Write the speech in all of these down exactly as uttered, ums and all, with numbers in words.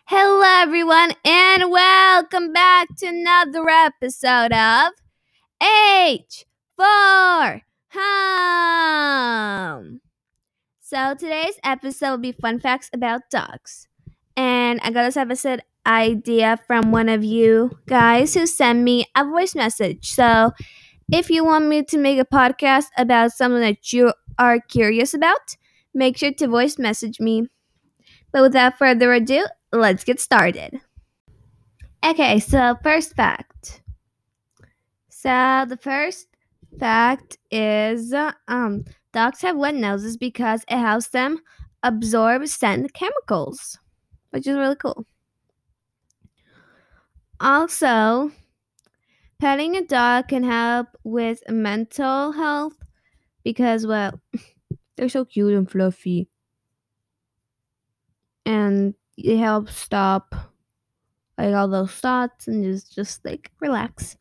Hello, everyone, and welcome back to another episode of H for Home. So, today's episode will be fun facts about dogs. And I got this episode idea from one of you guys who sent me a voice message. So, if you want me to make a podcast about something that you are curious about, make sure to voice message me. But without further ado, let's get started. Okay, so first fact. So the first fact is um dogs have wet noses because it helps them absorb scent chemicals, which is really cool. Also, petting a dog can help with mental health because, well, they're so cute and fluffy. And it helps stop like all those thoughts and just just like relax.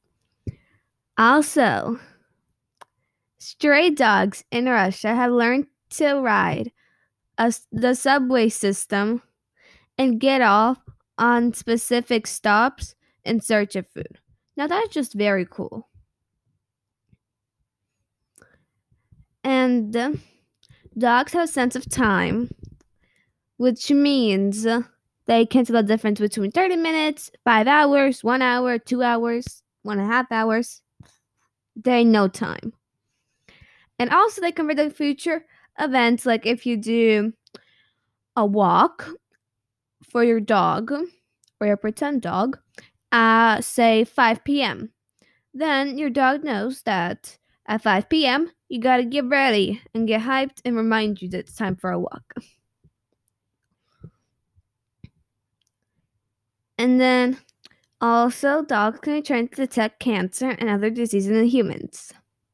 Also, stray dogs in Russia have learned to ride a, the subway system and get off on specific stops in search of food. Now that's just very cool. And uh, dogs have a sense of time, which means uh, they can tell the difference between thirty minutes, five hours, one hour, two hours, one and a half hours. They know time. And also, they can predict future events, like if you do a walk for your dog or your pretend dog at, say, five p.m. Then your dog knows that at five p.m. you gotta get ready and get hyped and remind you that it's time for a walk. And then also, dogs can be trained to detect cancer and other diseases in humans.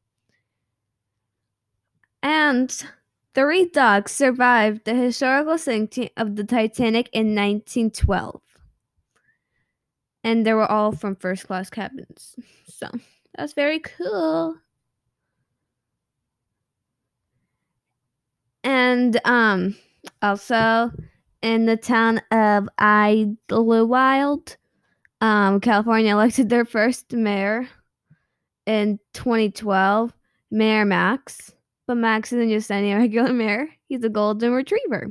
And three dogs survived the historical sinking of the Titanic in nineteen twelve. And they were all from first class cabins. So that's very cool. And um also in the town of Idlewild, um, California elected their first mayor in twenty twelve, Mayor Max. But Max isn't just any regular mayor. He's a golden retriever.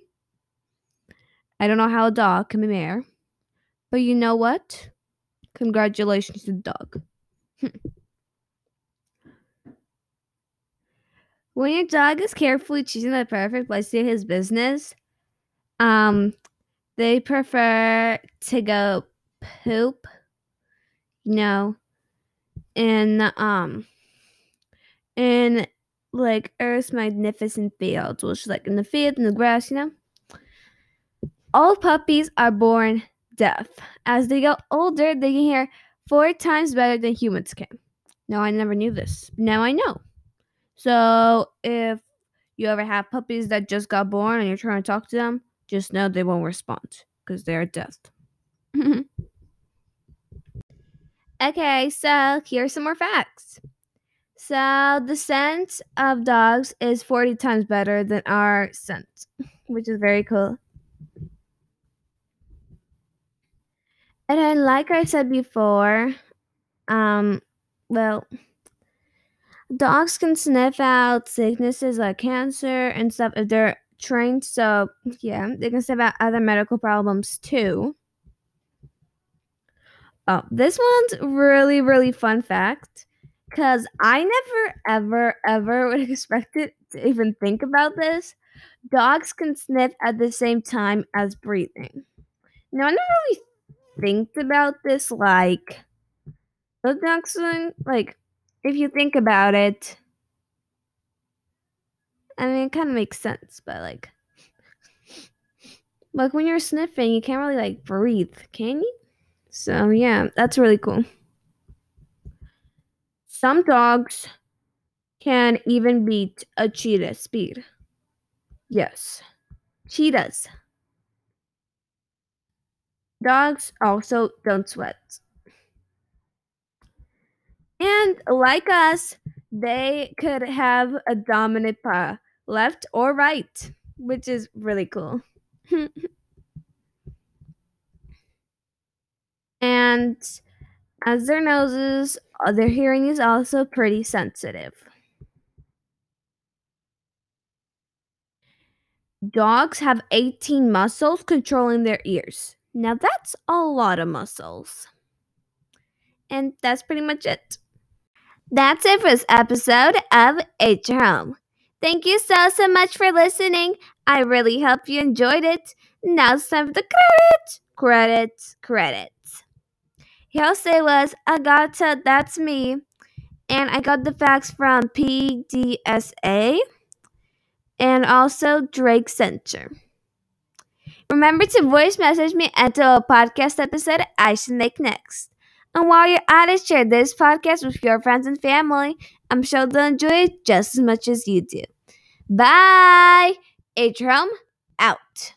I don't know how a dog can be mayor. But you know what? Congratulations to the dog. When your dog is carefully choosing the perfect place to do his business, um, they prefer to go poop, you know, in um, in like Earth's magnificent fields, which is like in the field, in the grass, you know. All puppies are born deaf. As they get older, they can hear four times better than humans can. No, I never knew this. Now I know. So if you ever have puppies that just got born and you're trying to talk to them, just know they won't respond because they're deaf. Okay, so here's some more facts. So the scent of dogs is forty times better than our scent, which is very cool. And then, like I said before, um, well, dogs can sniff out sicknesses like cancer and stuff if they're trained. So, yeah, they can sniff out other medical problems too. Oh, this one's really, really fun fact because I never, ever, ever would expect it to even think about this. Dogs can sniff at the same time as breathing. Now, I never really think about this like the dogs, like, if you think about it, I mean, it kind of makes sense, but like, like when you're sniffing, you can't really like breathe, can you? So yeah, that's really cool. Some dogs can even beat a cheetah's speed. Yes, cheetahs. Dogs also don't sweat. And like us, they could have a dominant paw, left or right, which is really cool. And as their noses, uh, their hearing is also pretty sensitive. Dogs have eighteen muscles controlling their ears. Now that's a lot of muscles. And that's pretty much it. That's it for this episode of H Home. Thank you so, so much for listening. I really hope you enjoyed it. Now it's time for the credits, credits, credits. Jose was Agata, that's me. And I got the facts from P D S A and also Drake Center. Remember to voice message me into a podcast episode I should make next. And while you're at it, share this podcast with your friends and family. I'm sure they'll enjoy it just as much as you do. Bye! H Home out.